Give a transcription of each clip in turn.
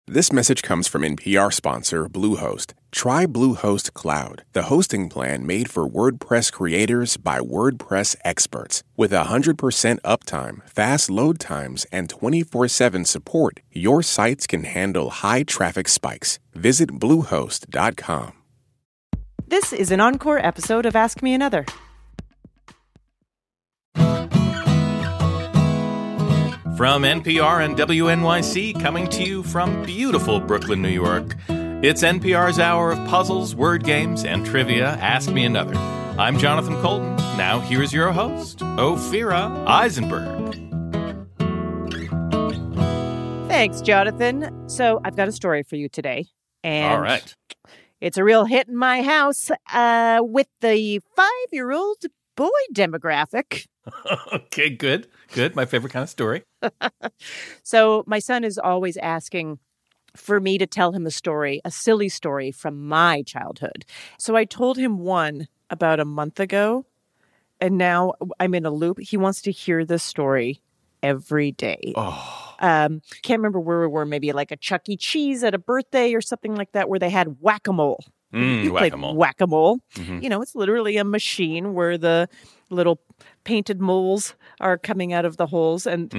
This message comes from NPR sponsor Bluehost. Try Bluehost Cloud, the hosting plan made for WordPress creators by WordPress experts. With 100% uptime, fast load times, and 24/7 support, your sites can handle high traffic spikes. Visit Bluehost.com. This is an encore episode of Ask Me Another. From NPR and WNYC, coming to you from beautiful Brooklyn, New York, it's NPR's hour of puzzles, word games, and trivia. Ask Me Another. I'm Jonathan Colton. Now here's your host, Ophira Eisenberg. Thanks, Jonathan. So I've got a story for you today. And all right. It's a real hit in my house with the 5-year-old boy demographic. Okay, good. Good. My favorite kind of story. So my son is always asking for me to tell him a story, a silly story from my childhood. So I told him one about a month ago, and now I'm in a loop. He wants to hear this story every day. Oh. Can't remember where we were, maybe like a Chuck E. Cheese at a birthday or something like that, where they had whack-a-mole. You played Whack-a-mole. Whack-a-mole. Mm-hmm. You know, it's literally a machine where the little painted moles are coming out of the holes, and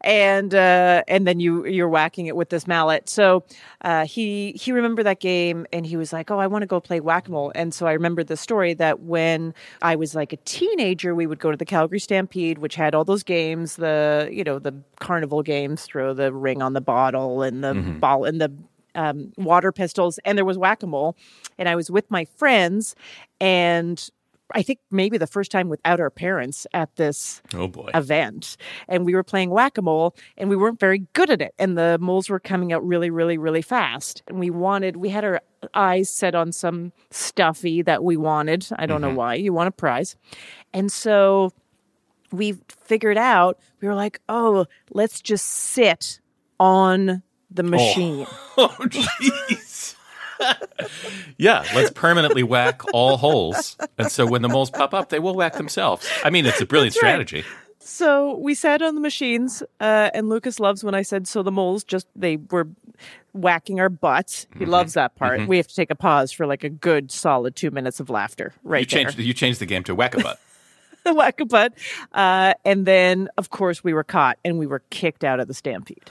then you're whacking it with this mallet. So he remembered that game, and he was like, "Oh, I want to go play whack-a-mole." And so I remembered the story that when I was like a teenager, we would go to the Calgary Stampede, which had all those games, the carnival games, throw the ring on the bottle and the ball and the water pistols, and there was whack-a-mole, and I was with my friends, and I think maybe the first time without our parents at this event, and we were playing whack-a-mole, and we weren't very good at it, and the moles were coming out really, really, really fast, and we had our eyes set on some stuffy that we wanted. I don't know why. You want a prize. And so we figured out, we were like, oh, let's just sit on the machine. Oh, jeez. Yeah, let's permanently whack all holes. And so when the moles pop up, they will whack themselves. I mean, it's a brilliant strategy. Right. So we sat on the machines, and Lucas loves when I said, so the moles they were whacking our butts. He loves that part. We have to take a pause for like a good solid 2 minutes of laughter there. You changed the game to whack-a-butt. Whack-a-butt. And then, of course, we were caught, and we were kicked out of the Stampede.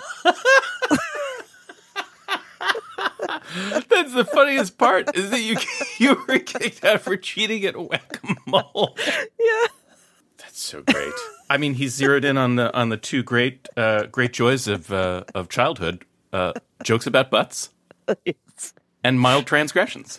That's the funniest part, is that you were kicked out for cheating at whack-a-mole. Yeah. That's so great. I mean, he zeroed in on the two great joys of childhood, jokes about butts and mild transgressions.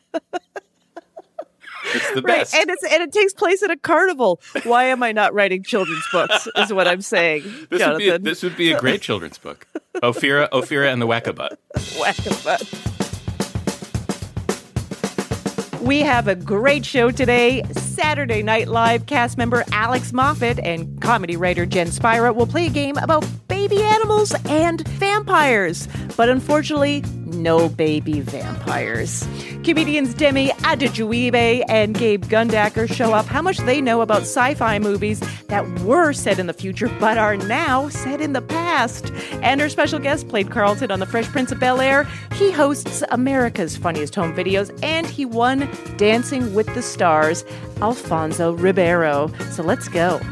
It's the best. Right. And it takes place at a carnival. Why am I not writing children's books, is what I'm saying, Jonathan. This would be a great children's book. Ophira and the Whack-a-Butt. Whack-a-butt. We have a great show today. Saturday Night Live cast member Alex Moffat and comedy writer Jen Spira will play a game about baby animals and vampires. But unfortunately, no baby vampires. Comedians Demi Adejuyigbe and Gabe Gundaker show up how much they know about sci-fi movies that were set in the future but are now set in the past. And our special guest played Carlton on The Fresh Prince of Bel-Air. He hosts America's Funniest Home Videos, and he won Dancing with the Stars, Alfonso Ribeiro. So let's go.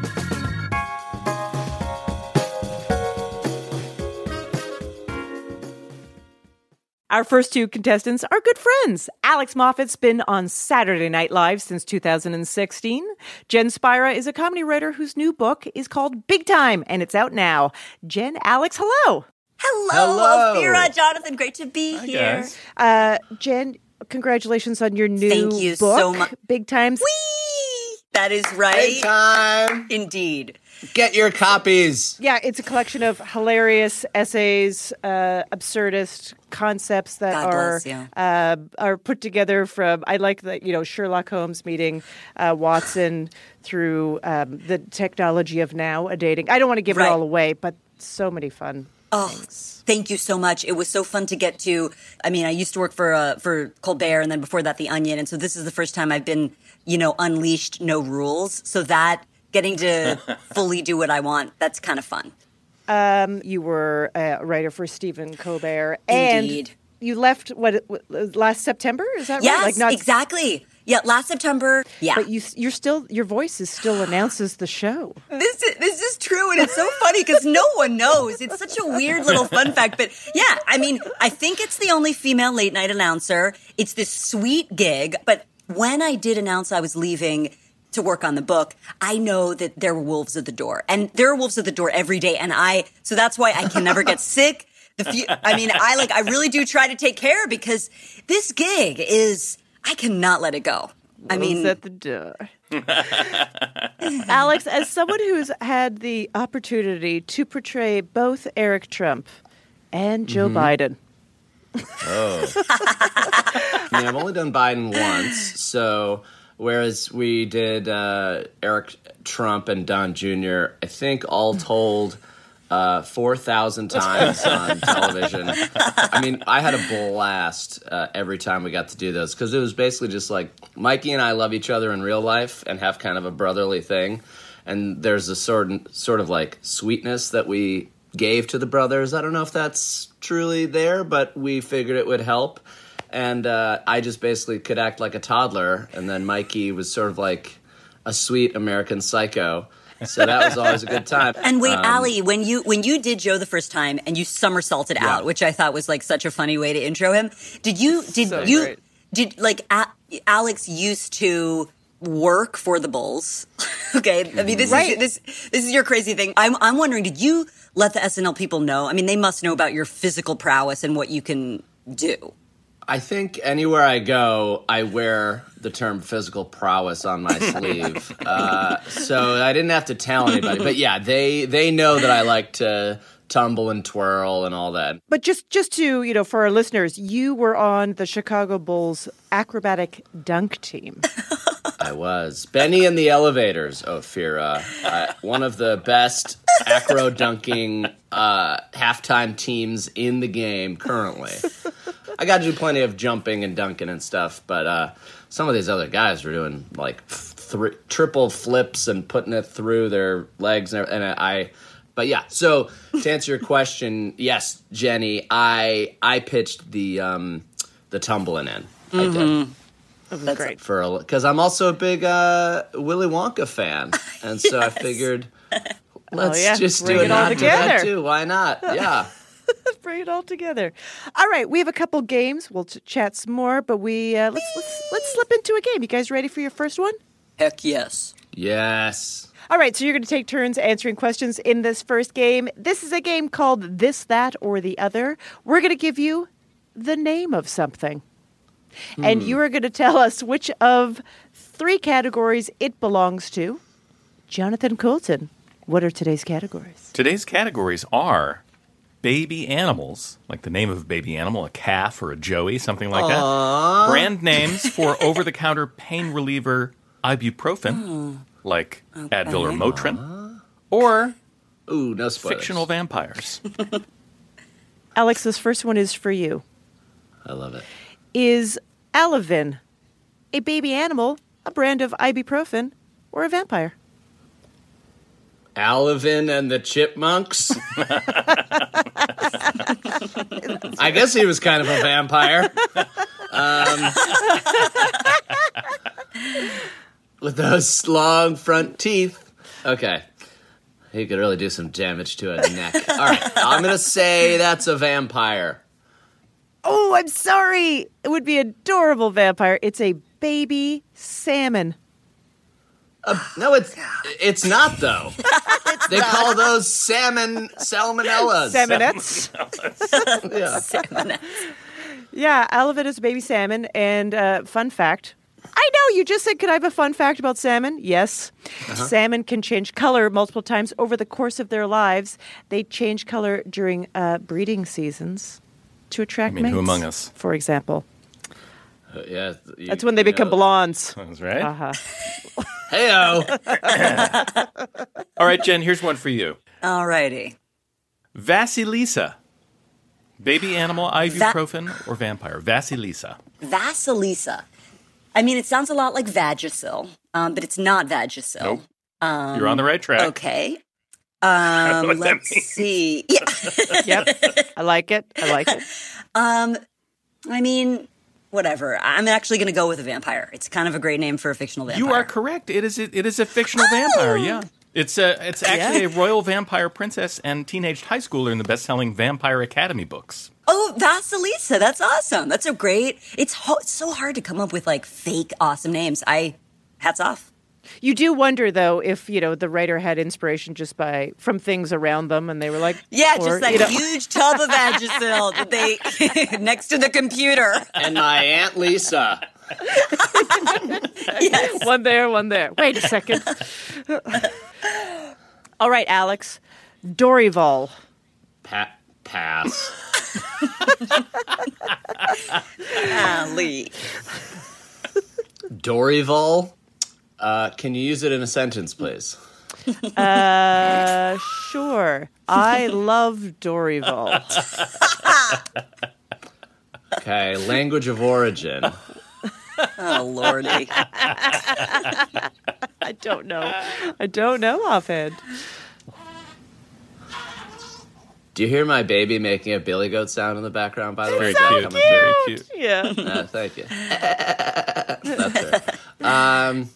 Our first two contestants are good friends. Alex Moffat's been on Saturday Night Live since 2016. Jen Spira is a comedy writer whose new book is called Big Time, and it's out now. Jen, Alex, hello. Hello. Ophira, Jonathan. Great to be here. Guys. Jen, congratulations on your new Thank you book, so much. Big Time. Whee! That is right. Big time. Indeed. Get your copies. Yeah, it's a collection of hilarious essays, absurdist concepts that are put together from, I like that, Sherlock Holmes meeting Watson through the technology of now, a dating. I don't want to give it all away, but so many fun things. Thank you so much. It was so fun to get to. I mean, I used to work for Colbert, and then before that, The Onion. And so this is the first time I've been, unleashed, no rules. So that getting to fully do what I want, that's kind of fun. You were a writer for Stephen Colbert. And Indeed. you left, last September? Is that right? Yes, exactly. Yeah, last September. Yeah. But you're still, your voice is still announces the show. This is true, and it's so funny because no one knows. It's such a weird little fun fact. But yeah, I mean, I think it's the only female late night announcer. It's this sweet gig. But when I did announce I was leaving to work on the book, I know that there were wolves at the door. And there are wolves at the door every day. And so that's why I can never get sick. I really do try to take care because this gig I cannot let it go. Wolves at the door. Alex, as someone who's had the opportunity to portray both Eric Trump and Joe Biden. I've only done Biden once, so whereas we did Eric Trump and Don Jr., I think all told 4,000 times on television. I mean, I had a blast every time we got to do those because it was basically just like Mikey and I love each other in real life and have kind of a brotherly thing. And there's a sort of like sweetness that we gave to the brothers. I don't know if that's truly there, but we figured it would help. And I just basically could act like a toddler. And then Mikey was sort of like a sweet American Psycho. So that was always a good time. And wait, Allie, when you did Joe the first time and you somersaulted out, which I thought was like such a funny way to intro him, Alex used to work for the Bulls? Okay, I mean this is your crazy thing. I'm wondering, did you let the SNL people know? I mean, they must know about your physical prowess and what you can do. I think anywhere I go, I wear the term physical prowess on my sleeve. So I didn't have to tell anybody. But yeah, they know that I like to tumble and twirl and all that. But just to, for our listeners, you were on the Chicago Bulls acrobatic dunk team. I was. Benny and the Elevators, Ophira. One of the best acro dunking halftime teams in the game currently. I got to do plenty of jumping and dunking and stuff, but some of these other guys were doing like triple flips and putting it through their legs, But yeah, so to answer your question, yes, Jenny, I pitched the tumbling in. I did. That's great. Because I'm also a big Willy Wonka fan, and so I figured let's just do it all together. That too. Why not? Yeah. Bring it all together. All right, we have a couple games. We'll chat some more, but let's slip into a game. You guys ready for your first one? Heck yes. Yes. All right, so you're going to take turns answering questions in this first game. This is a game called This, That, or the Other. We're going to give you the name of something. And you are going to tell us which of 3 categories it belongs to. Jonathan Coulton, what are today's categories? Today's categories are baby animals, like the name of a baby animal, a calf or a joey, something like that. Brand names for over-the-counter pain reliever ibuprofen, like Advil or Motrin. Or no spoilers. Fictional vampires. Alex, this first one is for you. I love it. Is Alavin a baby animal, a brand of ibuprofen, or a vampire? Alavin and the Chipmunks. I guess he was kind of a vampire. With those long front teeth. Okay. He could really do some damage to a neck. All right. I'm going to say that's a vampire. Oh, I'm sorry. It would be an adorable vampire. It's a baby salmon. No, it's not, though. They call those salmonellas. Salmonettes? Yeah. Salmonettes. Yeah, Alavin is a baby salmon. And fun fact, I know you just said, could I have a fun fact about salmon? Yes. Salmon can change color multiple times over the course of their lives. They change color during breeding seasons to attract mates. Who among us? For example. Yeah, that's when they become blondes. That's right. Hey-o. All right, Jen, here's one for you. All righty. Vasilisa. Baby animal, ibuprofen, or vampire? Vasilisa. Vasilisa. I mean, it sounds a lot like Vagisil, but it's not Vagisil. Nope. You're on the right track. Okay. what that Let's means. see. Yeah. Yep. I like it. I mean, whatever. I'm actually going to go with a vampire. It's kind of a great name for a fictional vampire. You are correct. It is a fictional vampire. Yeah. It's actually a royal vampire princess and teenage high schooler in the best-selling Vampire Academy books. Oh, Vasilisa. That's awesome. That's so great. It's so hard to come up with like fake awesome names. Hats off. You do wonder, though, if, the writer had inspiration just from things around them, and they were like... Yeah, just that huge tub of Vagisil that they... next to the computer. And my Aunt Lisa. Yes. One there. Wait a second. All right, Alex. Dorival. Pass. Lee. Dorival. Can you use it in a sentence, please? Sure. I love Dorival. Okay, language of origin. Oh, Lordy. I don't know offhand. Do you hear my baby making a billy goat sound in the background, by the way? Very cute. Very cute. Yeah. Thank you. That's it.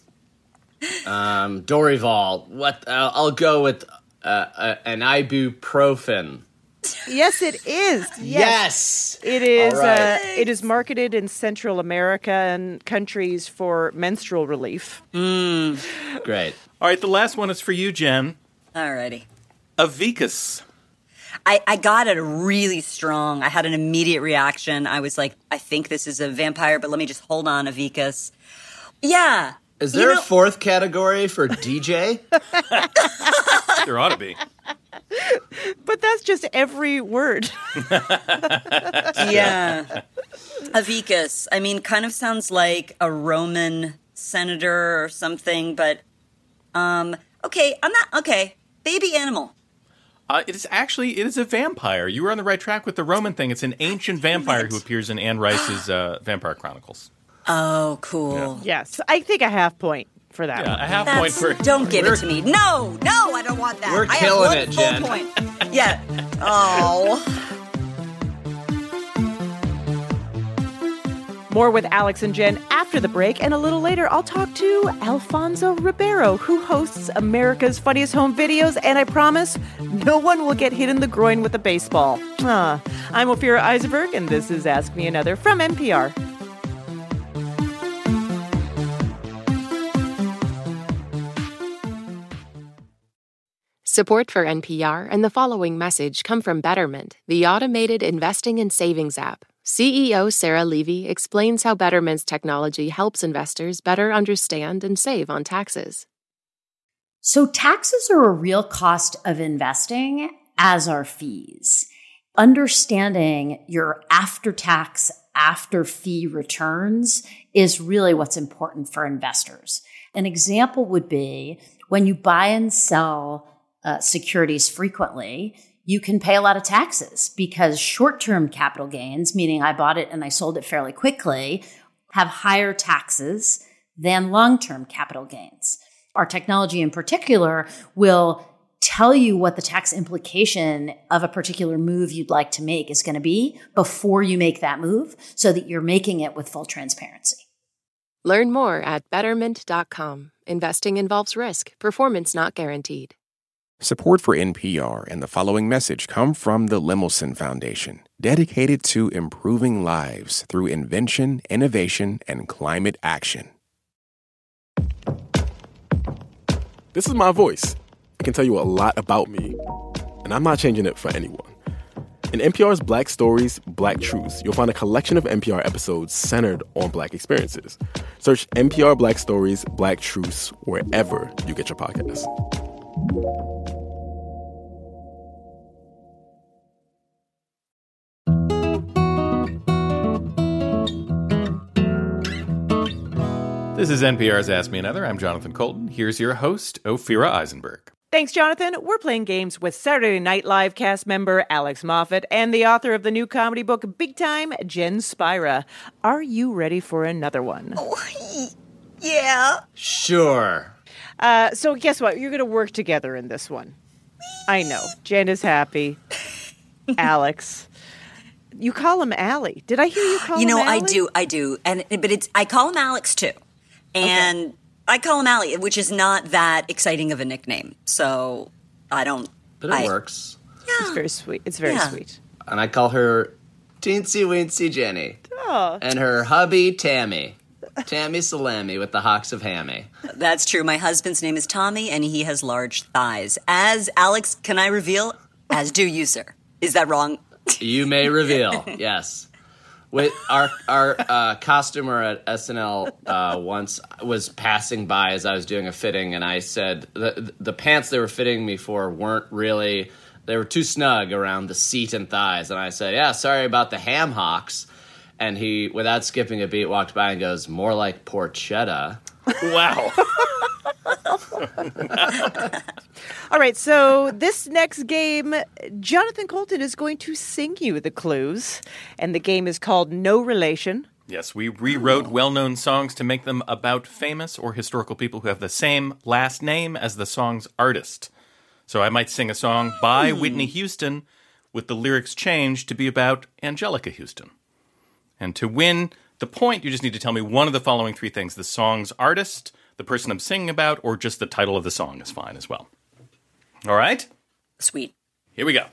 Dorival. What? I'll go with an ibuprofen. Yes, it is. Yes. It is. All right. It is marketed in Central America and countries for menstrual relief. Great. All right, the last one is for you, Jen. Alrighty. Avicus. I got it really strong. I had an immediate reaction. I was like, I think this is a vampire, but let me just hold on, Avicus. Yeah. Is there a fourth category for DJ? There ought to be. But that's just every word. Yeah. Avicus. I mean, kind of sounds like a Roman senator or something, but okay, I'm not okay. Baby animal. It is a vampire. You were on the right track with the Roman thing. It's an ancient vampire who appears in Anne Rice's Vampire Chronicles. Oh, cool. Yes. I think a half point for that one. A half point for... Don't give it to me. No, I don't want that. We're I killing have it, one Jen. full point. Yeah. Oh. More with Alex and Jen after the break, and a little later I'll talk to Alfonso Ribeiro, who hosts America's Funniest Home Videos, and I promise no one will get hit in the groin with a baseball. I'm Ophira Eisenberg, and this is Ask Me Another from NPR. Support for NPR and the following message come from Betterment, the automated investing and savings app. CEO Sarah Levy explains how Betterment's technology helps investors better understand and save on taxes. So taxes are a real cost of investing, as are fees. Understanding your after-tax, after-fee returns is really what's important for investors. An example would be when you buy and sell securities frequently, you can pay a lot of taxes because short-term capital gains, meaning I bought it and I sold it fairly quickly, have higher taxes than long-term capital gains. Our technology in particular will tell you what the tax implication of a particular move you'd like to make is going to be before you make that move so that you're making it with full transparency. Learn more at Betterment.com. Investing involves risk. Performance not guaranteed. Support for NPR and the following message come from the Lemelson Foundation, dedicated to improving lives through invention, innovation, and climate action. This is my voice. It can tell you a lot about me, and I'm not changing it for anyone. In NPR's Black Stories, Black Truths, you'll find a collection of NPR episodes centered on Black experiences. Search NPR Black Stories, Black Truths wherever you get your podcasts. This is NPR's Ask Me Another. I'm Jonathan Colton. Here's your host, Ophira Eisenberg. Thanks, Jonathan. We're playing games with Saturday Night Live cast member Alex Moffat and the author of the new comedy book, Big Time, Jen Spira. Are you ready for another one? Oh, yeah. Sure. So guess what? You're going to work together in this one. I know. Jen is happy. Alex. You call him Allie. Did I hear you call him Allie? I do. But I call him Alex too. And I call him Allie, which is not that exciting of a nickname. So I don't. But it works. Yeah. It's very sweet. It's very sweet. And I call her Teensy Weensy Jenny. Oh. And her hubby Tammy. Tammy Salami with the hocks of hammy. That's true. My husband's name is Tommy, and he has large thighs. As Alex, can I reveal? As do you, sir. Is that wrong? You may reveal, yes. With our costumer at SNL once was passing by as I was doing a fitting, and I said the pants they were fitting me for weren't really, they were too snug around the seat and thighs. And I said, yeah, sorry about the ham hocks. And he, without skipping a beat, walked by and goes, more like porchetta. Wow. All right, so this next game, Jonathan Colton is going to sing you the clues, and the game is called No Relation. Yes, we rewrote well-known songs to make them about famous or historical people who have the same last name as the song's artist. So I might sing a song by Whitney Houston with the lyrics changed to be about Angelica Houston. And to win the point, you just need to tell me one of the following three things: the song's artist, the person I'm singing about, or just the title of the song is fine as well. All right? Sweet. Here we go.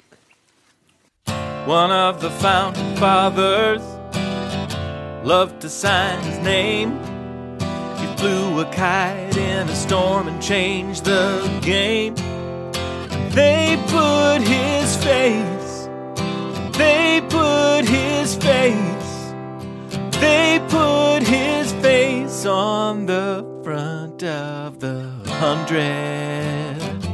One of the founding fathers loved to sign his name. He flew a kite in a storm and changed the game. They put his face. They put his face. They put his face on the front of the 100.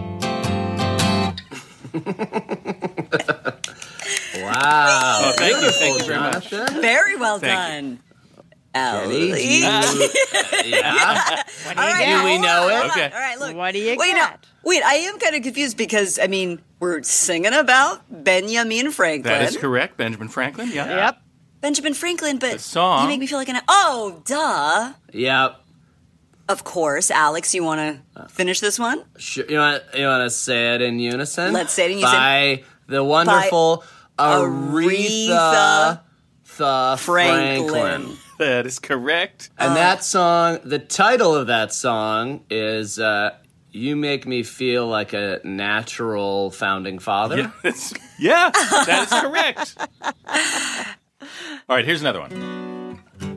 Wow. Oh, thank you very much. Very well Thank done. Ellie. Yeah. What do you Do we know it? Okay. All right, look. What do you wait, got? Wait, I am kind of confused because, I mean, we're singing about Benjamin Franklin. That is correct. Benjamin Franklin, yeah. Yep. Benjamin Franklin, but The song. you make me feel like oh, duh. Yep. Of course. Alex, you want to finish this one? Sure. You want to say it in unison? Let's say it in unison. By the wonderful Aretha Franklin. That is correct. And that song, the title of that song is You Make Me Feel Like a Natural Founding Father. Yeah, that is correct. All right, here's another one.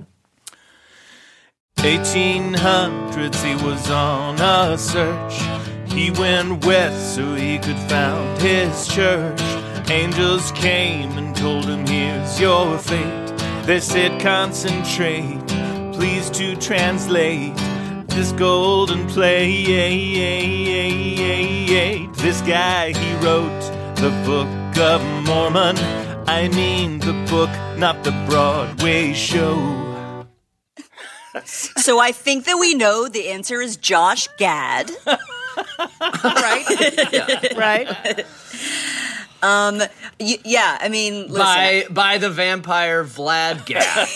1800s, he was on a search. He went west so he could found his church. Angels came and told him, here's your fate. They said, concentrate, please to translate this golden plate. This guy, he wrote the Book of Mormon. I mean the book, not the Broadway show. So I think that we know the answer is Josh Gad. Right? Right? Yeah, I mean, listen. By the vampire Vlad Gad.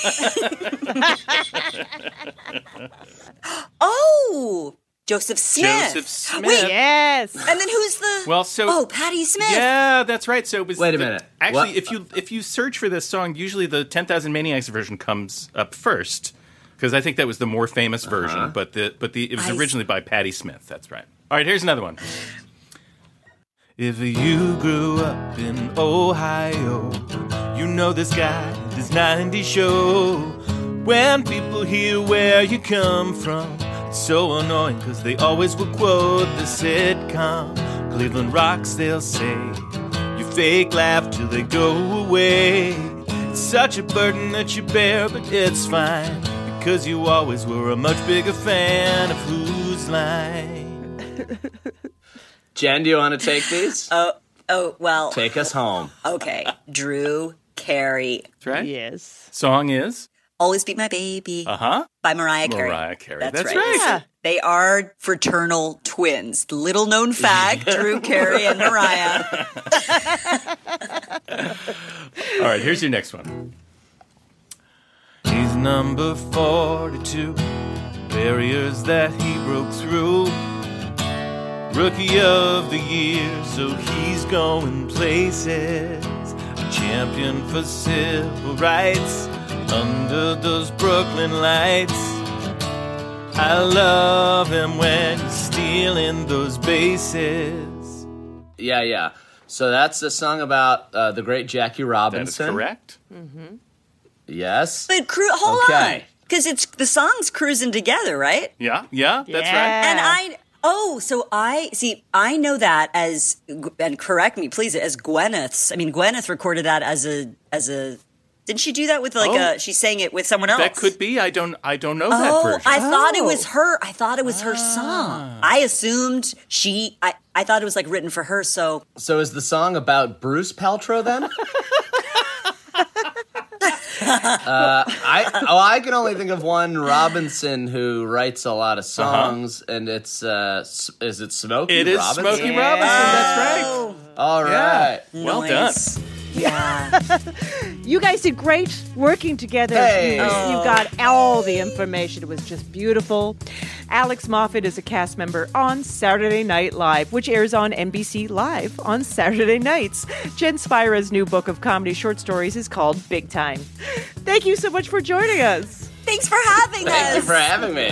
Oh, Joseph Smith. Joseph Smith. Wait, Yes. and then who's the? Well, so Patti Smith. Yeah, that's right. So it was. Wait a minute. Actually, What? if you search for this song, usually the 10,000 Maniacs version comes up first because I think that was the more famous version. But it was originally by Patti Smith. That's right. All right, here's another one. If you grew up in Ohio, you know this guy, this 90s show. When people hear where you come from, it's so annoying because they always will quote the sitcom. Cleveland rocks, they'll say. You fake laugh till they go away. It's such a burden that you bear, but it's fine because you always were a much bigger fan of Whose Line. Jen, do you want to take these? Oh, well. Take us home. Okay. Drew Carey. That's right. Yes. Song is? Always Be My Baby. Uh-huh. By Mariah Carey. Mariah Carey. That's right. Yeah. They are fraternal twins. Little known fact, Drew Carey and Mariah. All right, here's your next one. He's number 42. Barriers that he broke through. Rookie of the year, so he's going places. A champion for civil rights under those Brooklyn lights. I love him when he's stealing those bases. Yeah. So that's a song about the great Jackie Robinson. That is correct. Mm-hmm. Yes. But hold on. Because it's the song's cruising together, right? Yeah, that's right. And I know that as, and correct me please, as Gwyneth's. I mean, Gwyneth recorded that as a. Didn't she do that with she sang it with someone else? That could be. I don't know that version. I thought it was her. I thought it was her song. I assumed I thought it was like written for her. So is the song about Bruce Paltrow then? I can only think of one Robinson who writes a lot of songs, and it's is it Smokey? It is Robinson? Smokey Robinson. That's right. All right, well nice. done. Yeah. You guys did great working together. Hey. You got all the information. It was just beautiful. Alex Moffat is a cast member on Saturday Night Live, which airs on NBC Live on Saturday nights. Jen Spira's new book of comedy short stories is called Big Time. Thank you so much for joining us. Thanks for having us. Thank you for having me.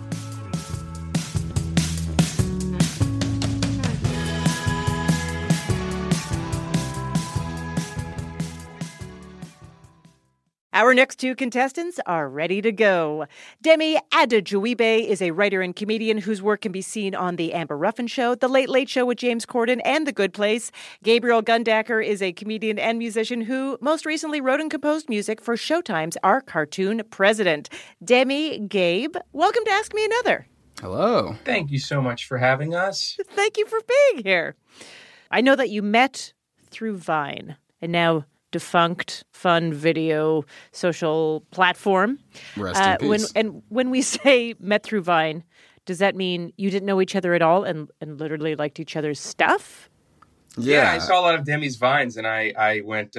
Our next two contestants are ready to go. Demi Adejuyigbe is a writer and comedian whose work can be seen on The Amber Ruffin Show, The Late Late Show with James Corden, and The Good Place. Gabriel Gundaker is a comedian and musician who most recently wrote and composed music for Showtime's Our Cartoon President. Demi, Gabe, welcome to Ask Me Another. Hello. Thank you so much for having us. Thank you for being here. I know that you met through Vine, and now defunct fun video social platform. Rest in peace. When we say met through Vine, does that mean you didn't know each other at all and literally liked each other's stuff? Yeah, I saw a lot of Demi's Vines, and I went.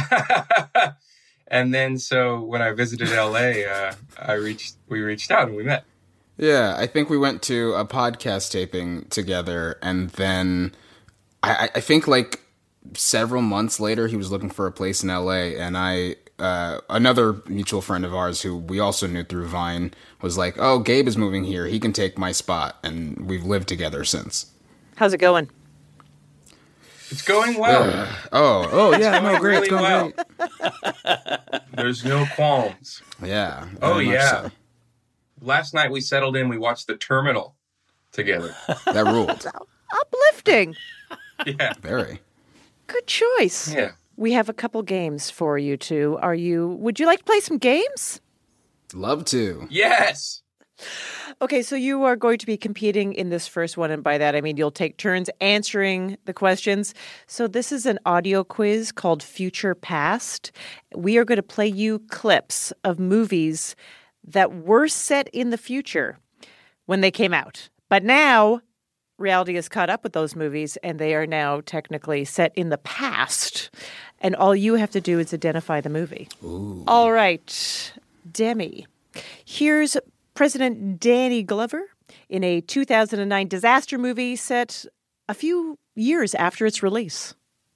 And then so when I visited LA, we reached out and we met. Yeah, I think we went to a podcast taping together, and then I think like several months later, he was looking for a place in LA, and another mutual friend of ours who we also knew through Vine was like, "Oh, Gabe is moving here. He can take my spot," and we've lived together since. How's it going? It's going well. Yeah, no, great. It's going well. great. There's no qualms. Yeah. Oh yeah. So. Last night we settled in. We watched The Terminal together. That ruled. Uplifting. Yeah. Very. Good choice. Yeah. We have a couple games for you two. Would you like to play some games? Love to. Yes. Okay, so you are going to be competing in this first one, and by that I mean you'll take turns answering the questions. So this is an audio quiz called Future Past. We are going to play you clips of movies that were set in the future when they came out. But now reality has caught up with those movies, and they are now technically set in the past. And all you have to do is identify the movie. Ooh. All right, Demi. Here's President Danny Glover in a 2009 disaster movie set a few years after its release.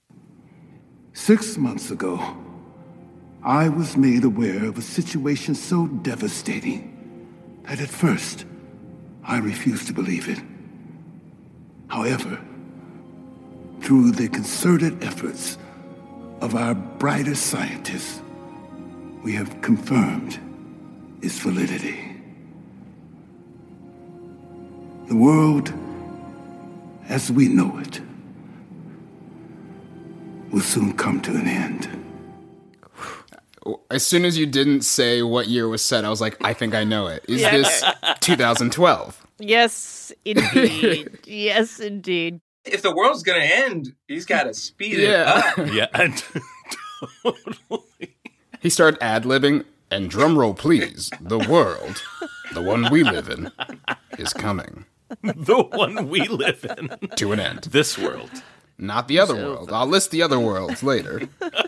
6 months ago, I was made aware of a situation so devastating that at first I refused to believe it. However, through the concerted efforts of our brightest scientists, we have confirmed its validity. The world, as we know it, will soon come to an end. As soon as you didn't say what year was set, I was like, I think I know it. Is this 2012? Yes, indeed. Yes, indeed. If the world's going to end, he's got to speed it up. Yeah, totally. He started ad-libbing, and drum roll please, the world, the one we live in, is coming. The one we live in. To an end. This world. Not the other world. I'll list the other worlds later.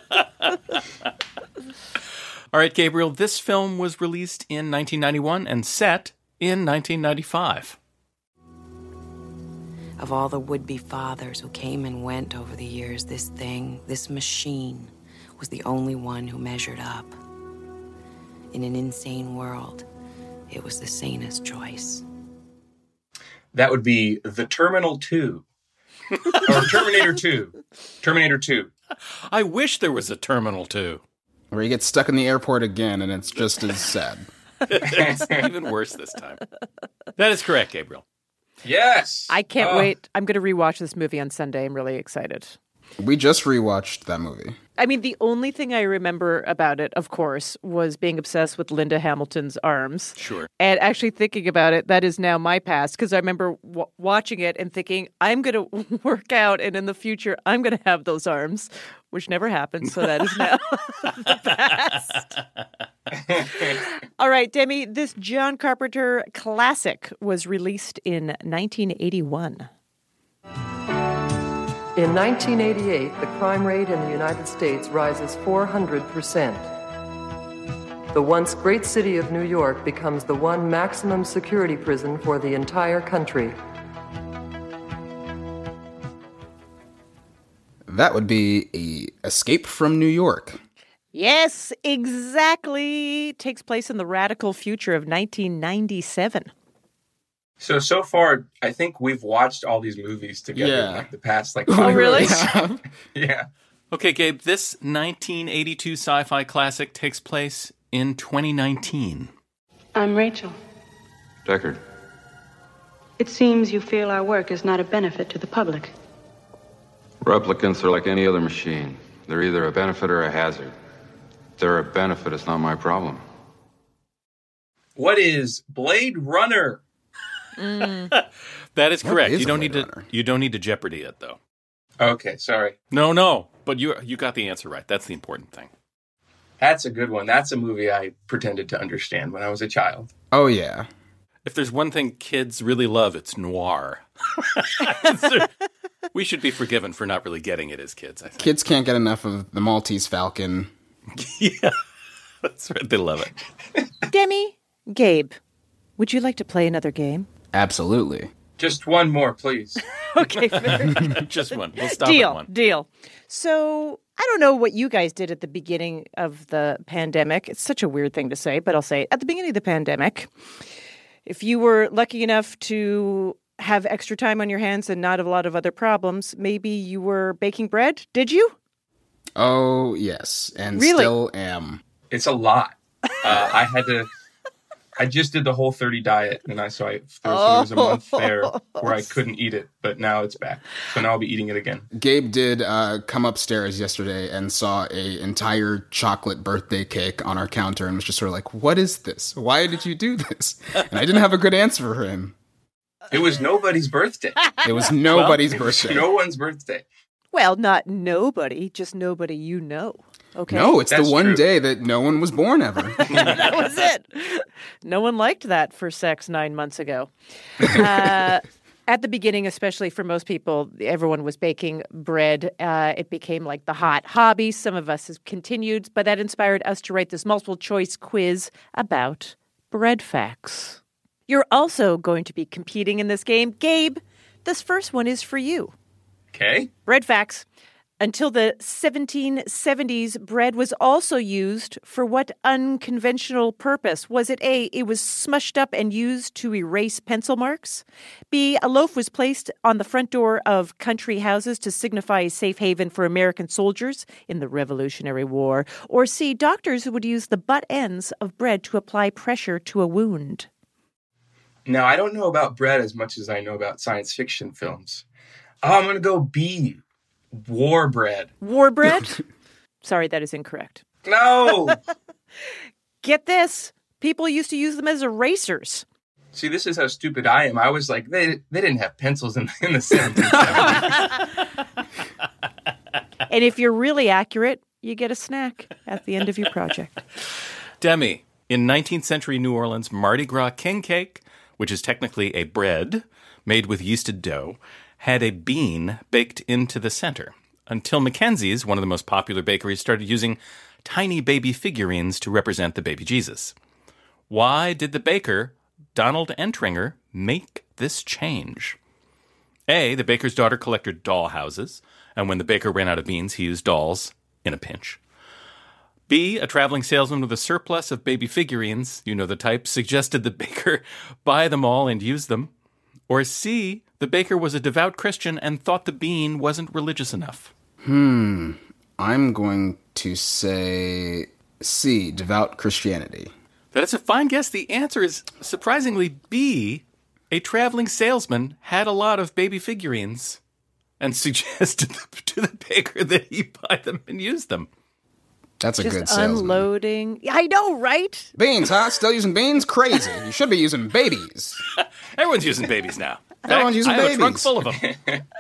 All right, Gabriel, this film was released in 1991 and set in 1995. Of all the would-be fathers who came and went over the years, this thing, this machine, was the only one who measured up. In an insane world, it was the sanest choice. That would be The Terminal 2. Or Terminator 2. Terminator 2. I wish there was a Terminal 2. Where you get stuck in the airport again and it's just as sad. It's even worse this time. That is correct, Gabriel. Yes. I can't wait. I'm going to rewatch this movie on Sunday. I'm really excited. We just rewatched that movie. I mean, the only thing I remember about it, of course, was being obsessed with Linda Hamilton's arms. Sure. And actually thinking about it, that is now my past, because I remember watching it and thinking, I'm going to work out, and in the future, I'm going to have those arms, which never happened. So that is now the past. All right, Demi, this John Carpenter classic was released in 1981. In 1988, the crime rate in the United States rises 400%. The once great city of New York becomes the one maximum security prison for the entire country. That would be Escape from New York. Yes, exactly. Takes place in the radical future of 1997. So far, I think we've watched all these movies together in like the past 5 Oh, really? years. Yeah. Okay, Gabe, this 1982 sci-fi classic takes place in 2019. I'm Rachel. Deckard. It seems you feel our work is not a benefit to the public. Replicants are like any other machine. They're either a benefit or a hazard. If they're a benefit, it's not my problem. What is Blade Runner? That is correct. You don't need to Jeopardy it, though. Okay, sorry. No, but you got the answer right. That's the important thing. That's a good one. That's a movie I pretended to understand when I was a child. Oh, yeah. If there's one thing kids really love, it's noir. We should be forgiven for not really getting it as kids, I think. Kids can't get enough of the Maltese Falcon. Yeah, that's right. They love it. Demi, Gabe, would you like to play another game? Absolutely. Just one more, please. Okay, fair. Just one. We'll stop at one. Deal. So I don't know what you guys did at the beginning of the pandemic. It's such a weird thing to say, but I'll say it. At the beginning of the pandemic, if you were lucky enough to have extra time on your hands and not a lot of other problems, maybe you were baking bread. Did you? Oh, yes. And really? Still am. It's a lot. I just did the Whole30 diet, and there was a month there where I couldn't eat it, but now it's back. So now I'll be eating it again. Gabe did come upstairs yesterday and saw an entire chocolate birthday cake on our counter and was just sort of like, what is this? Why did you do this? And I didn't have a good answer for him. It was nobody's birthday. It was nobody's birthday. No one's birthday. Well, not nobody, just nobody you know. Okay. No, it's the one day that no one was born ever. That was it. No one liked that for sex 9 months ago. At the beginning, especially for most people, everyone was baking bread. It became like the hot hobby. Some of us have continued, but that inspired us to write this multiple choice quiz about bread facts. You're also going to be competing in this game. Gabe, this first one is for you. Okay. Bread facts. Until the 1770s, bread was also used for what unconventional purpose? Was it A, it was smushed up and used to erase pencil marks? B, a loaf was placed on the front door of country houses to signify a safe haven for American soldiers in the Revolutionary War? Or C, doctors would use the butt ends of bread to apply pressure to a wound? Now, I don't know about bread as much as I know about science fiction films. I'm going to go B. War bread. War bread? Sorry, that is incorrect. No! Get this. People used to use them as erasers. See, this is how stupid I am. I was like, they didn't have pencils in the 1770s. And if you're really accurate, you get a snack at the end of your project. Demi, in 19th century New Orleans, Mardi Gras king cake, which is technically a bread made with yeasted dough, had a bean baked into the center, until Mackenzie's, one of the most popular bakeries, started using tiny baby figurines to represent the baby Jesus. Why did the baker, Donald Entringer, make this change? A, the baker's daughter collected doll houses, and when the baker ran out of beans, he used dolls in a pinch. B, a traveling salesman with a surplus of baby figurines, you know the type, suggested the baker buy them all and use them. Or C, the baker was a devout Christian and thought the bean wasn't religious enough. I'm going to say C, devout Christianity. That is a fine guess. The answer is surprisingly B, a traveling salesman had a lot of baby figurines and suggested to the baker that he buy them and use them. That's a Just good salesman. unloading. I know, right? Beans, huh? Still using beans? Crazy. You should be using babies. Everyone's using babies now. Everyone's using babies. I have a trunk full of them.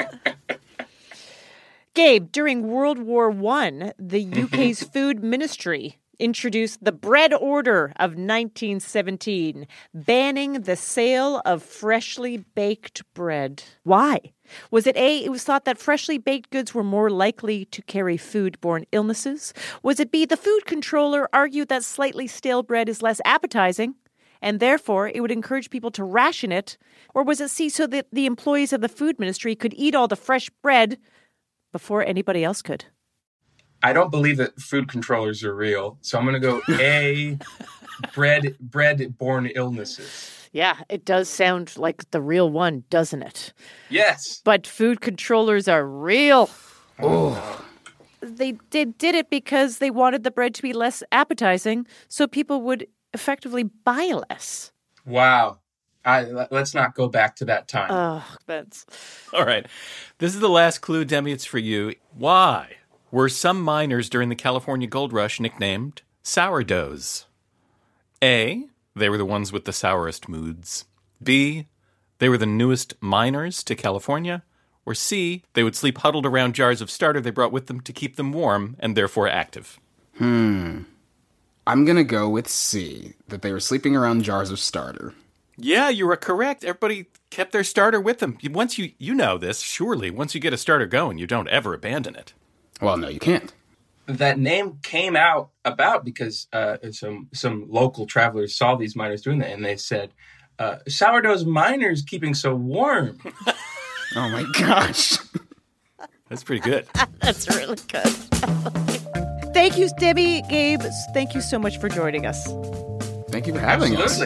Gabe, during World War I, the UK's food ministry introduced the Bread Order of 1917, banning the sale of freshly baked bread. Why? Was it A, it was thought that freshly baked goods were more likely to carry food-borne illnesses? Was it B, the food controller argued that slightly stale bread is less appetizing, and therefore it would encourage people to ration it? Or was it C, so that the employees of the food ministry could eat all the fresh bread before anybody else could? I don't believe that food controllers are real, so I'm going to go A, bread-borne illnesses. Yeah, it does sound like the real one, doesn't it? Yes. But food controllers are real. Oh. They did it because they wanted the bread to be less appetizing, so people would effectively buy less. Wow. Let's not go back to that time. Oh, that's... All right. This is the last clue, Demi. It's for you. Why were some miners during the California Gold Rush nicknamed sourdoughs? A, they were the ones with the sourest moods. B, they were the newest miners to California. Or C, they would sleep huddled around jars of starter they brought with them to keep them warm and therefore active. I'm going to go with C, that they were sleeping around jars of starter. Yeah, you were correct. Everybody kept their starter with them. Once you know this, surely. Once you get a starter going, you don't ever abandon it. Well, no, you can't. That name came about because some local travelers saw these miners doing that, and they said, sourdough's miners keeping so warm. Oh, my gosh. That's pretty good. That's really good. Thank you, Debbie, Gabe. Thank you so much for joining us. Thank you for having us.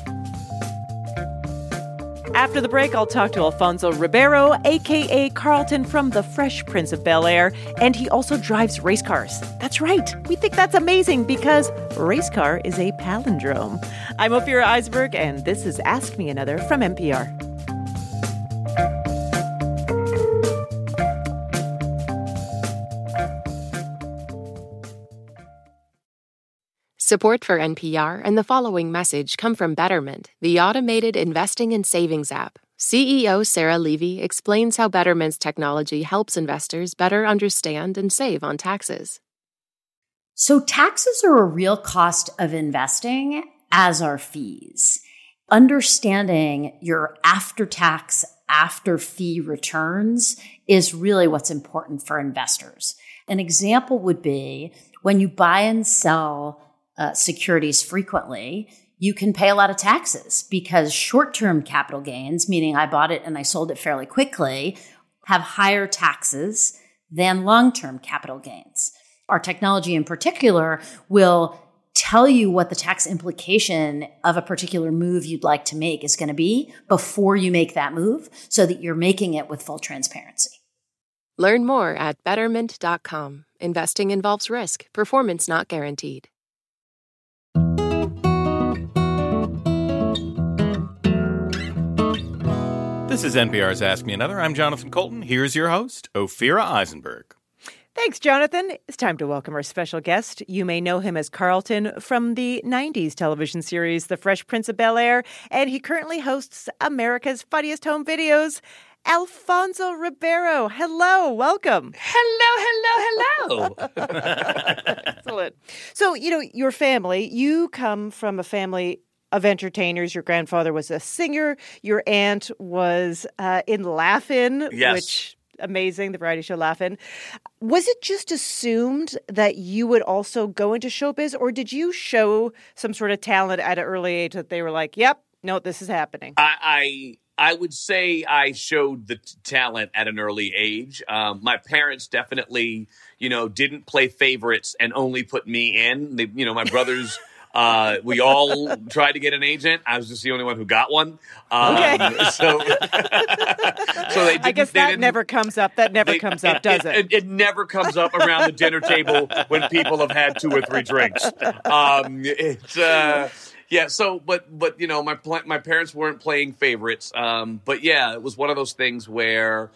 After the break, I'll talk to Alfonso Ribeiro, a.k.a. Carlton from The Fresh Prince of Bel-Air, and he also drives race cars. That's right. We think that's amazing because race car is a palindrome. I'm Ophira Eisenberg, and this is Ask Me Another from NPR. Support for NPR and the following message come from Betterment, the automated investing and savings app. CEO Sarah Levy explains how Betterment's technology helps investors better understand and save on taxes. So taxes are a real cost of investing, as are fees. Understanding your after-tax, after-fee returns is really what's important for investors. An example would be when you buy and sell securities frequently, you can pay a lot of taxes because short-term capital gains, meaning I bought it and I sold it fairly quickly, have higher taxes than long-term capital gains. Our technology in particular will tell you what the tax implication of a particular move you'd like to make is going to be before you make that move so that you're making it with full transparency. Learn more at Betterment.com. Investing involves risk. Performance not guaranteed. This is NPR's Ask Me Another. I'm Jonathan Colton. Here's your host, Ophira Eisenberg. Thanks, Jonathan. It's time to welcome our special guest. You may know him as Carlton from the 90s television series The Fresh Prince of Bel-Air, and he currently hosts America's Funniest Home Videos. Alfonso Ribeiro, hello, welcome. Hello. Excellent. So, your family, you come from a family of entertainers. Your grandfather was a singer. Your aunt was in Laugh-In, which amazing, the variety show Laugh-In. Was it just assumed that you would also go into showbiz, or did you show some sort of talent at an early age that they were like, yep, no, this is happening? I would say I showed the talent at an early age. My parents definitely, didn't play favorites and only put me in. They, my brothers, we all tried to get an agent. I was just the only one who got one. Okay. So they I guess that never comes up. That never comes up, does it? It never comes up around the dinner table when people have had 2 or 3 drinks. Yeah. So, but my parents weren't playing favorites. But yeah, it was one of those things where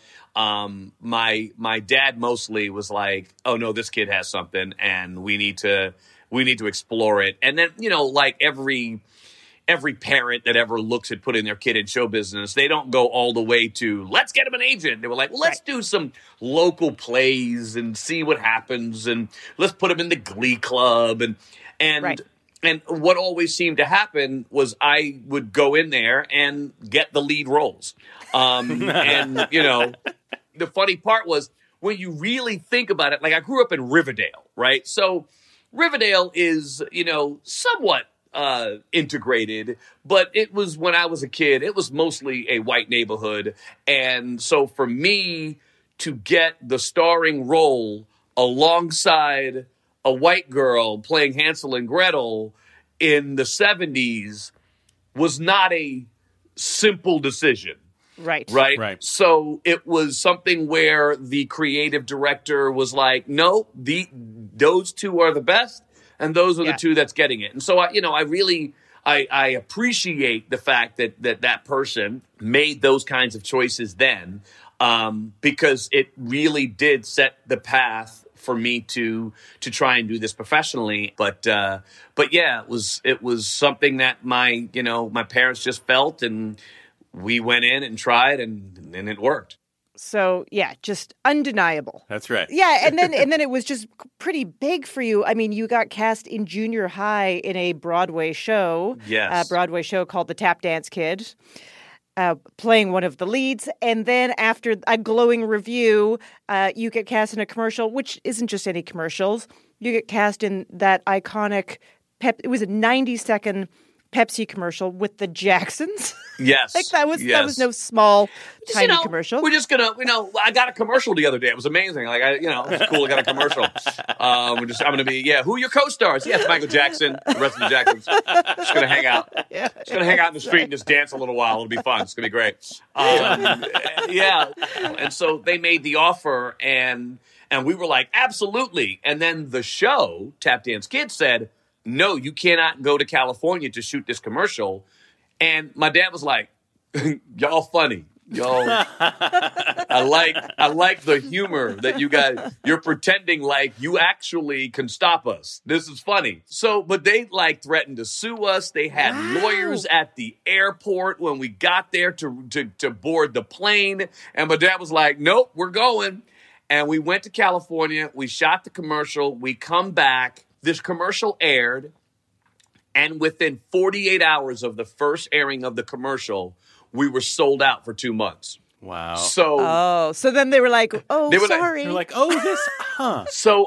my dad mostly was like, "Oh no, this kid has something, and we need to explore it." And then like every parent that ever looks at putting their kid in show business, they don't go all the way to let's get him an agent. They were like, well, let's do some local plays and see what happens, and let's put him in the Glee Club and. Right. And what always seemed to happen was I would go in there and get the lead roles. And, the funny part was when you really think about it, like I grew up in Riverdale, right? So Riverdale is, somewhat integrated, but it was when I was a kid, it was mostly a white neighborhood. And so for me to get the starring role alongside a white girl playing Hansel and Gretel in the 70s was not a simple decision. Right. So it was something where the creative director was like, no, those 2 are the best, and those are the 2 that's getting it. And so, I appreciate the fact that person made those kinds of choices then, because it really did set the path for me to try and do this professionally. But yeah, it was something that my parents just felt, and we went in and tried, and it worked. So yeah, just undeniable. That's right. Yeah, and then it was just pretty big for you. I mean, you got cast in junior high in a Broadway show. Yes. A Broadway show called The Tap Dance Kid. Playing one of the leads. And then after a glowing review, you get cast in a commercial, which isn't just any commercials. You get cast in that iconic it was a 90-second Pepsi commercial with the Jacksons. Yes. That was no small, tiny commercial. We're just gonna, I got a commercial the other day. It was amazing. Like, it's cool. I got a commercial. I'm gonna be, who are your co-stars? Yes, Michael Jackson, the rest of the Jacksons. Just gonna hang out. Just gonna hang out in the street and just dance a little while. It'll be fun. It's gonna be great. And so they made the offer, and we were like, absolutely. And then the show, Tap Dance Kid, said, no, you cannot go to California to shoot this commercial. And my dad was like, y'all funny. Y'all, I like the humor that you guys, you're pretending like you actually can stop us. This is funny. So, but they threatened to sue us. They had lawyers at the airport when we got there to board the plane. And my dad was like, nope, we're going. And we went to California. We shot the commercial. We come back. This commercial aired, and within 48 hours of the first airing of the commercial, we were sold out for 2 months. Wow. So then they were like, sorry. They're like, this, huh? So,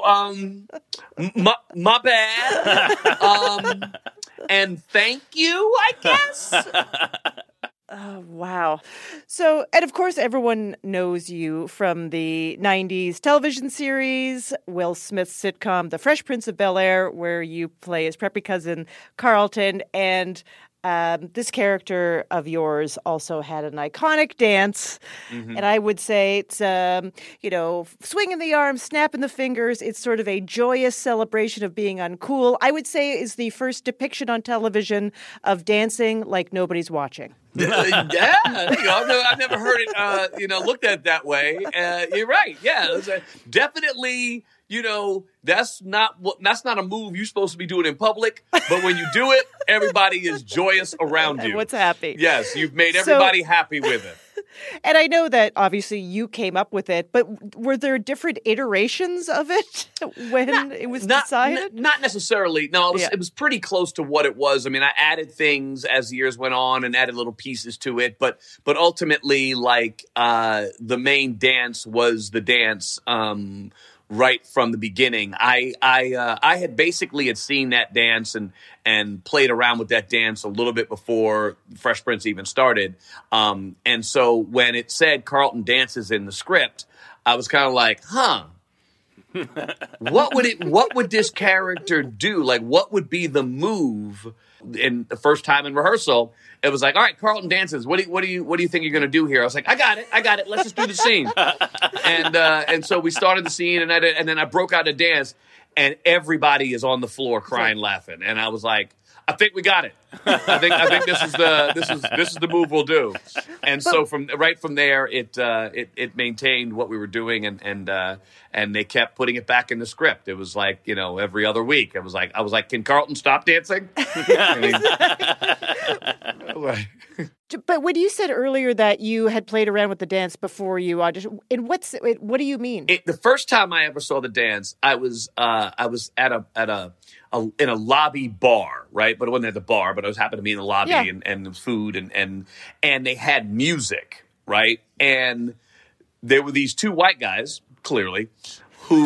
my bad. And thank you, I guess. Oh, wow. So, and of course, everyone knows you from the 90s television series, Will Smith's sitcom, The Fresh Prince of Bel-Air, where you play his preppy cousin, Carlton. And this character of yours also had an iconic dance. Mm-hmm. And I would say it's, swinging the arms, snapping the fingers. It's sort of a joyous celebration of being uncool. I would say is the first depiction on television of dancing like nobody's watching. Yeah, I've never heard it, looked at that way. You're right. Yeah, definitely. That's not a move you're supposed to be doing in public. But when you do it, everybody is joyous around you. Everyone's happy. Yes, you've made everybody happy with it. And I know that obviously you came up with it, but were there different iterations of it when it was decided? Not necessarily. No, it was pretty close to what it was. I mean, I added things as the years went on and added little pieces to it, but ultimately, the main dance was the dance right from the beginning. I had basically seen that dance and played around with that dance a little bit before Fresh Prince even started. And so when it said Carlton dances in the script, I was kind of like, huh. What would this character do? Like, what would be the move? In the first time in rehearsal, it was like, all right, Carlton dances. What do you think you're going to do here? I was like, I got it. Let's just do the scene. And so we started the scene, and then I broke out a dance, and everybody is on the floor crying, laughing, and I was like, I think we got it. I think this is the move we'll do. And so from there, it maintained what we were doing, and they kept putting it back in the script. It was like, every other week. I was like, can Carlton stop dancing? But when you said earlier that you had played around with the dance before you auditioned, what do you mean? The first time I ever saw the dance, I was in a lobby bar, right? But it wasn't at the bar, but I was happened to be in the lobby, and there was food and they had music, right? And there were these two white guys, clearly, who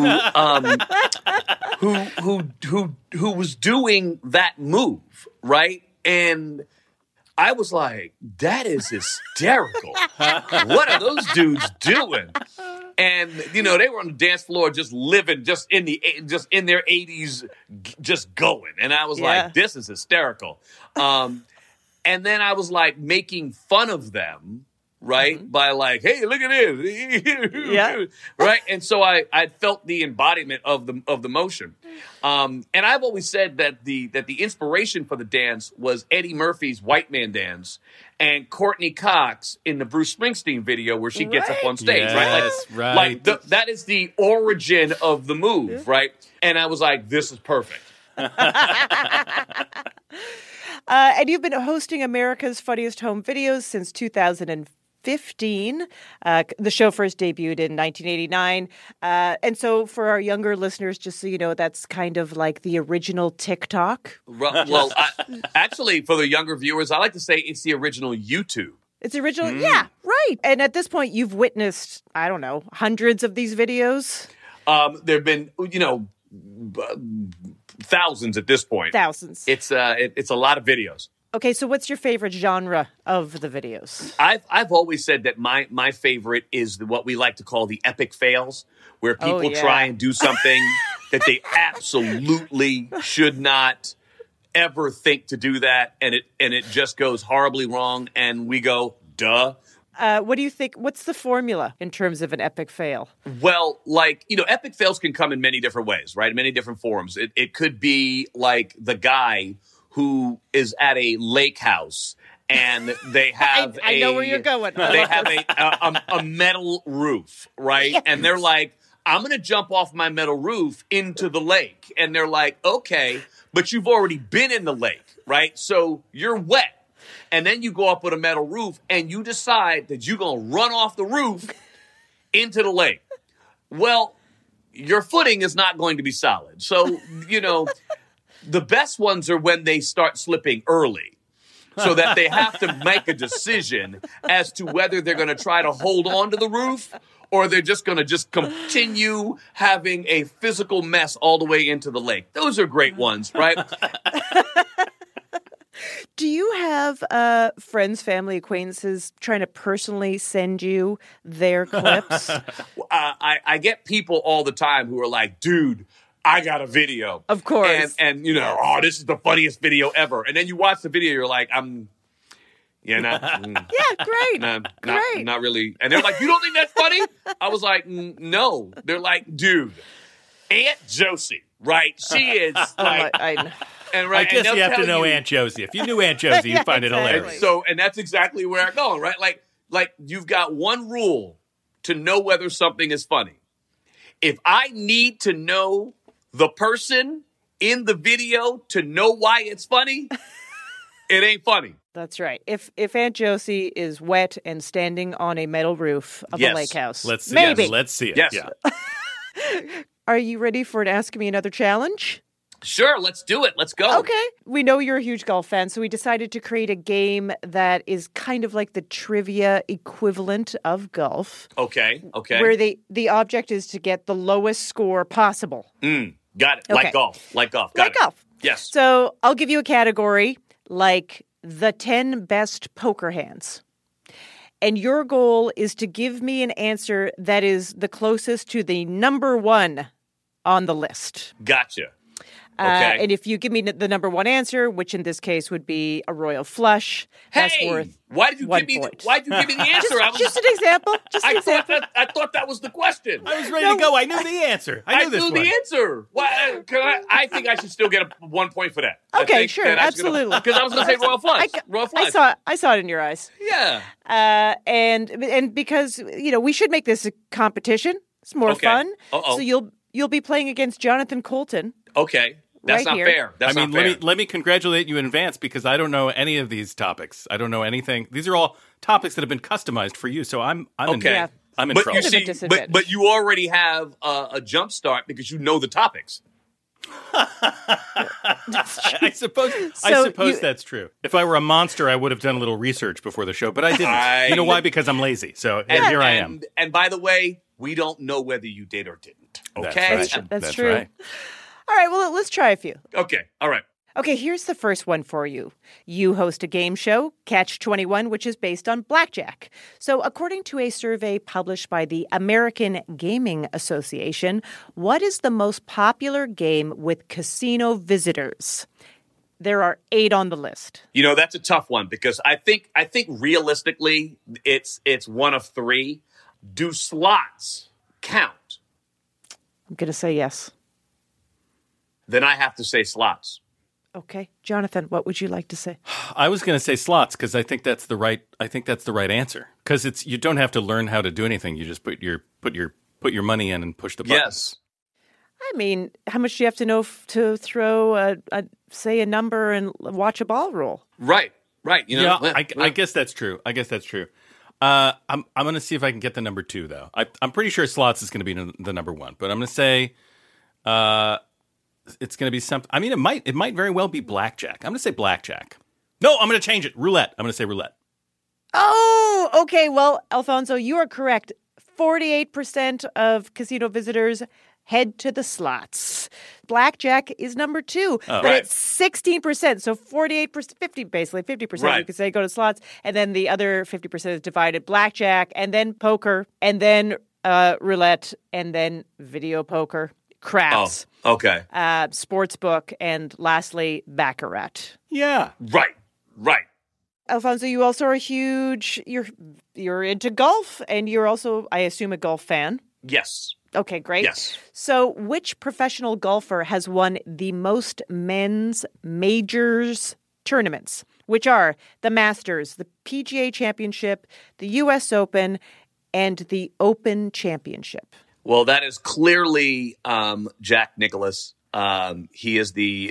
was doing that move, right? And I was like, that is hysterical. What are those dudes doing? And, they were on the dance floor just living, just in their 80s, just going. And I was like, this is hysterical. And then I was like making fun of them, right? Mm-hmm. By like, hey, look at this. Right? And so I felt the embodiment of the motion. And I've always said that the inspiration for the dance was Eddie Murphy's White Man Dance and Courtney Cox in the Bruce Springsteen video where she gets up on stage, yes, right? That is the origin of the move, right? And I was like, this is perfect. And you've been hosting America's Funniest Home Videos since 2015. The show first debuted in 1989. And so for our younger listeners, just so you know, that's kind of like the original TikTok. Well, actually, for the younger viewers, I like to say it's the original YouTube. It's the original? Yeah, right. And at this point, you've witnessed, I don't know, hundreds of these videos? There have been, thousands at this point. Thousands. It's a lot of videos. Okay, so what's your favorite genre of the videos? I've always said that my favorite is what we like to call the epic fails, where people try and do something that they absolutely should not ever think to do that, and it just goes horribly wrong, and we go, duh. What do you think? What's the formula in terms of an epic fail? Well, epic fails can come in many different ways, right? In many different forms. It could be like the guy who is at a lake house and they have I know where you're going. They have a metal roof, right? Yes. And they're like, I'm going to jump off my metal roof into the lake. And they're like, okay, but you've already been in the lake, right? So you're wet. And then you go up with a metal roof and you decide that you're going to run off the roof into the lake. Well, your footing is not going to be solid. So, the best ones are when they start slipping early so that they have to make a decision as to whether they're going to try to hold on to the roof or they're just going to continue having a physical mess all the way into the lake. Those are great ones, right? Do you have friends, family, acquaintances trying to personally send you their clips? I get people all the time who are like, dude, I got a video. Of course. And this is the funniest video ever. And then you watch the video, you're like, great. Not really. And they're like, you don't think that's funny? I was like, no. They're like, dude, Aunt Josie, right? She is like... I know. And right, I guess you have to know Aunt Josie. If you knew Aunt Josie, you'd find it hilarious. So, and that's exactly where I'm going, right? Like you've got one rule to know whether something is funny. If I need to know the person in the video to know why it's funny, it ain't funny. That's right. If Aunt Josie is wet and standing on a metal roof of a lake house, let's see. Maybe. Let's see it. Yes. Yeah. Are you ready for an Ask Me Another challenge? Sure, let's do it. Let's go. Okay. We know you're a huge golf fan, so we decided to create a game that is kind of like the trivia equivalent of golf. Okay. Where the object is to get the lowest score possible. Got it. Okay. Like golf. Got it. Golf. Yes. So I'll give you a category like the 10 best poker hands. And your goal is to give me an answer that is the closest to the number one on the list. Gotcha. Okay. And if you give me the number one answer, which in this case would be a royal flush, that's worth why did you give me the answer? Just an example. I thought that was the question. I was ready to go. I knew the answer. I knew the answer. Why? I think I should still get 1 point for that. Okay, sure, absolutely. Because I was going to say royal flush. Royal flush. I saw it in your eyes. Yeah. And because we should make this a competition. It's more fun. So you'll be playing against Jonathan Colton. Okay. That's not fair. That's not fair. Let me congratulate you in advance because I don't know any of these topics. I don't know anything. These are all topics that have been customized for you. So I'm okay. I'm in but trouble. You see, but you already have a jump start because you know the topics. I suppose that's true. If I were a monster, I would have done a little research before the show, but I didn't. You know why? Because I'm lazy. So here I am. And by the way, we don't know whether you did or didn't. Okay, that's true. Right. All right, well, let's try a few. Okay, all right. Okay, here's the first one for you. You host a game show, Catch 21, which is based on blackjack. So according to a survey published by the American Gaming Association, what is the most popular game with casino visitors? There are 8 on the list. That's a tough one because I think realistically it's one of 3. Do slots count? I'm going to say yes. Then I have to say slots. Okay, Jonathan, what would you like to say? I was going to say slots because I think that's the right answer. Because you don't have to learn how to do anything. You just put your money in and push the buttons. Yes. I mean, how much do you have to know to throw say a number and watch a ball roll? Right. I guess that's true. I'm going to see if I can get the number 2 though. I'm pretty sure slots is going to be the number 1, but I'm going to say. It's going to be something. I mean, it might very well be blackjack. I'm going to say blackjack. No, I'm going to change it. Roulette. I'm going to say roulette. Oh, okay. Well, Alfonso, you are correct. 48% of casino visitors head to the slots. Blackjack is number 2, but it's 16%. So 48%, 50%, you could say, go to slots. And then the other 50% is divided blackjack and then poker and then roulette and then video poker. Craps. Oh, okay. Sportsbook, and lastly, baccarat. Yeah. Right. Alfonso, you also are huge. You're into golf, and you're also, I assume, a golf fan. Yes. Okay, great. Yes. So, which professional golfer has won the most men's majors tournaments, which are the Masters, the PGA Championship, the U.S. Open, and the Open Championship? Well, that is clearly Jack Nicklaus. He is the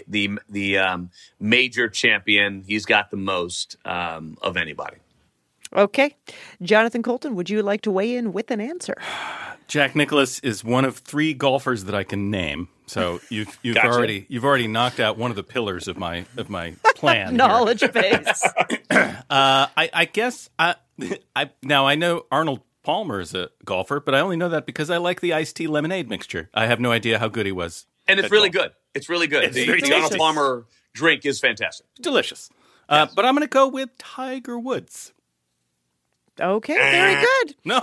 major champion. He's got the most of anybody. Okay. Jonathan Colton, would you like to weigh in with an answer? Jack Nicklaus is one of 3 golfers that I can name. So you've Gotcha. already knocked out one of the pillars of my plan. Knowledge base. I guess I know Arnold Palmer is a golfer, but I only know that because I like the iced tea lemonade mixture. I have no idea how good he was. And it's really good. It's really good. The Arnold Palmer drink is fantastic. Delicious. Yes. But I'm going to go with Tiger Woods. Okay, very good. No.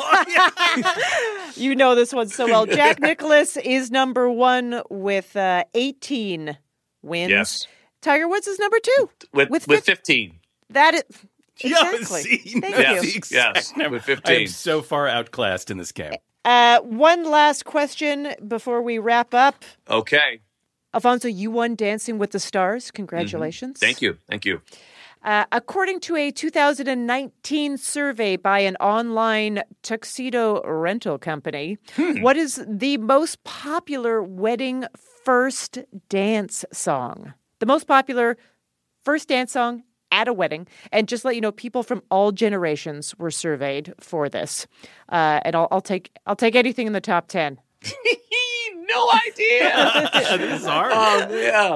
You know this one so well. Jack Nicklaus is number 1 with 18 wins. Yes. Tiger Woods is number 2 with 15. That is... Exactly. Thank you. Yes, with 15. I am so far outclassed in this game. One last question before we wrap up. Okay. Alfonso, you won Dancing with the Stars. Congratulations. Mm-hmm. Thank you. According to a 2019 survey by an online tuxedo rental company, what is the most popular wedding first dance song? The most popular first dance song at a wedding. And just let you know, people from all generations were surveyed for this. And I'll take anything in the top 10. no idea. Yeah, this is hard.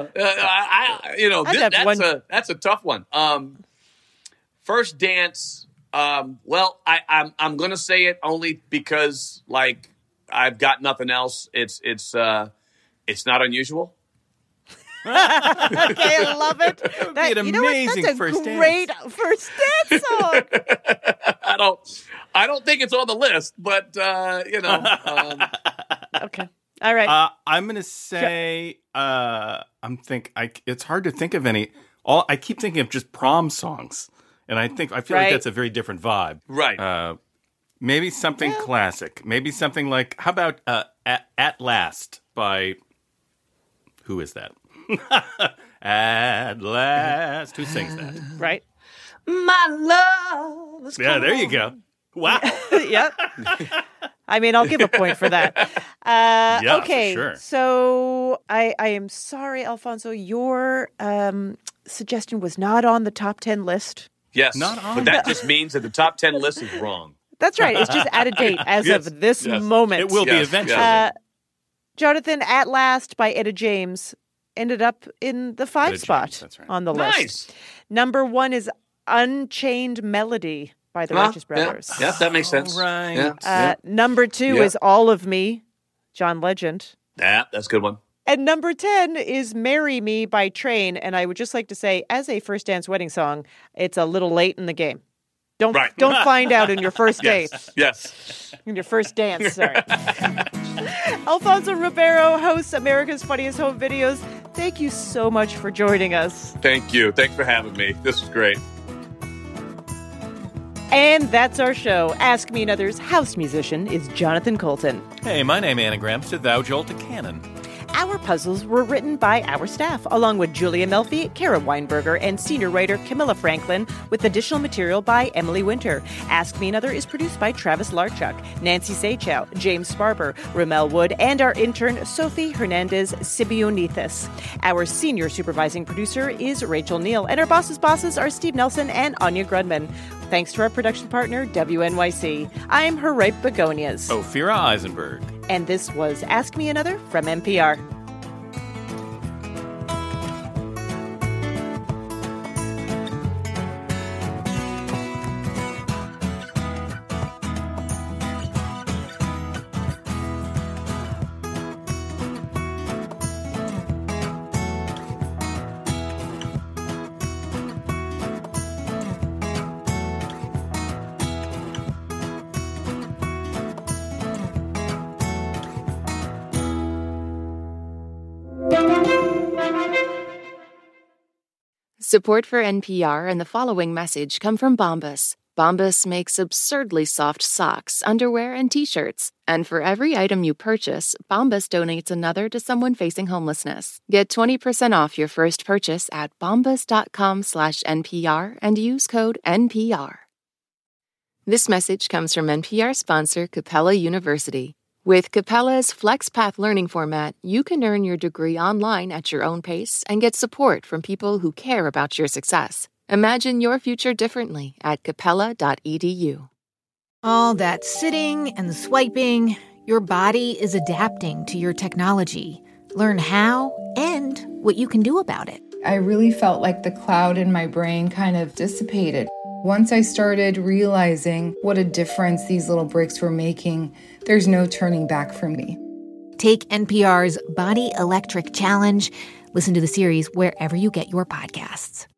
That's a tough one. First dance. I'm going to say it only because like I've got nothing else. It's not unusual. Okay, I love it. That would be an amazing first dance. Great first dance song. I don't think it's on the list, but Okay. All right. I'm going to say it's hard to think of any. I keep thinking of just prom songs, and I feel like that's a very different vibe. Right. Maybe something classic. Maybe something like, how about At Last by, who is that? At Last. Who sings that? Right. My love is Yeah, there you go. Wow. Yep. I mean, I'll give a point for that. Okay. For sure. So I am sorry, Alfonso, your suggestion was not on the top 10 list. Yes, Not on but that just means that the top 10 list is wrong. That's right. It's just out of date as of this moment. It will be eventually. Jonathan, At Last by Etta James ended up in the 5 spot on the list. Nice. Number 1 is Unchained Melody by the Righteous Brothers. Yeah, that makes sense. Right. Number 2 is All of Me, John Legend. Yeah, that's a good one. And number 10 is Marry Me by Train. And I would just like to say, as a first dance wedding song, it's a little late in the game. Don't find out in your first date. Yes. In your first dance, sorry. Alfonso Ribeiro hosts America's Funniest Home Videos. Thank you so much for joining us. Thank you. Thanks for having me. This was great. And that's our show. Ask Me Another's house musician is Jonathan Colton. Hey, my name anagrams to Thou Jolt a Cannon. Our puzzles were written by our staff, along with Julia Melfi, Kara Weinberger, and senior writer Camilla Franklin, with additional material by Emily Winter. Ask Me Another is produced by Travis Larchuk, Nancy Sachow, James Sparber, Ramel Wood, and our intern Sophie Hernandez Sibionitis. Our senior supervising producer is Rachel Neal, and our bosses are Steve Nelson and Anya Grudman. Thanks to our production partner, WNYC. I'm Haripe Begonias. Ophira Eisenberg. And this was Ask Me Another from NPR. Support for NPR and the following message come from Bombas. Bombas makes absurdly soft socks, underwear, and T-shirts. And for every item you purchase, Bombas donates another to someone facing homelessness. Get 20% off your first purchase at bombas.com/NPR and use code NPR. This message comes from NPR sponsor Capella University. With Capella's FlexPath learning format, you can earn your degree online at your own pace and get support from people who care about your success. Imagine your future differently at capella.edu. All that sitting and swiping, your body is adapting to your technology. Learn how and what you can do about it. I really felt like the cloud in my brain kind of dissipated. Once I started realizing what a difference these little breaks were making, there's no turning back for me. Take NPR's Body Electric Challenge. Listen to the series wherever you get your podcasts.